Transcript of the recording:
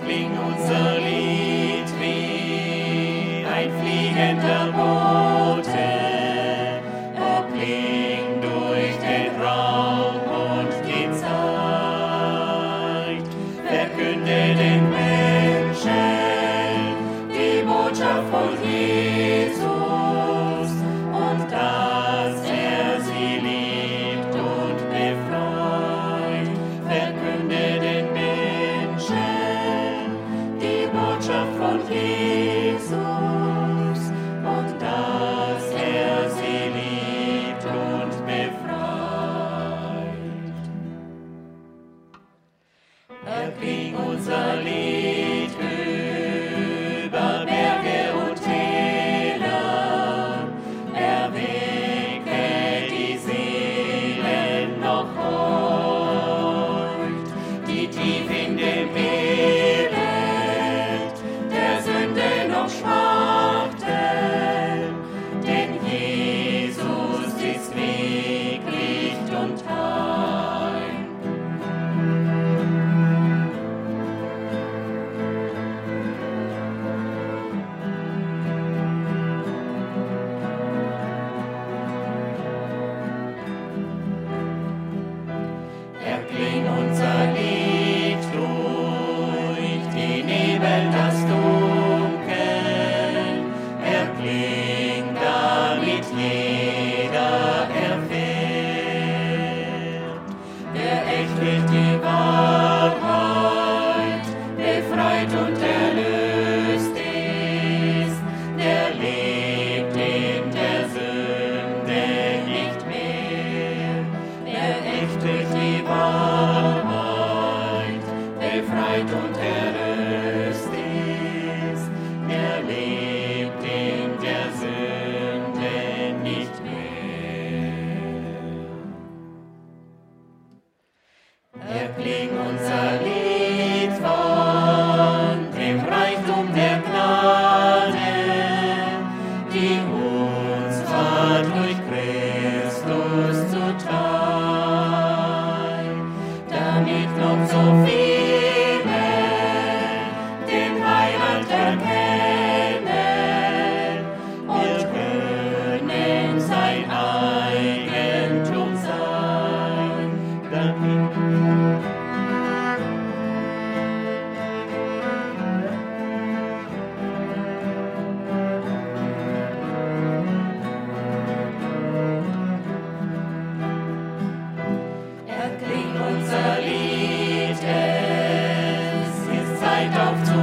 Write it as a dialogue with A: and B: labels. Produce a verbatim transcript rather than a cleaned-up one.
A: erklingt unser Lied wie ein fliegender Bote, er klingt durch den Raum und die Zeit, verkünde den Menschen die Botschaft von Jesus und dass er sie liebt und befreit, verkünde den Menschen die Botschaft von Jesus und dass er sie liebt und befreit. Erklingt unser Lied über Berge und Täler, erwecke die Seelen noch heut, die tief in dem Elend der Sünde noch schmachten, denn Jesus ist Weg, Licht und Heil. Erklingt unser Lied durch die Nebel, das Dunkel, erklingt, damit jeder erfährt, wer echt durch die Wahrheit befreit und erlöst ist, der lebt in der Sünde nicht mehr, wer echt durch die Wahrheit befreit und erlöst ist, der lebt in der Sünde nicht mehr. Erklingt unser Lied von dem Reichtum der Gnade, die uns war durch Christus zuteil, damit noch so viele den Heiland erkennen und können sein Eigentum sein. Damit erklingt unser Lied, es ist Zeit aufzuhören.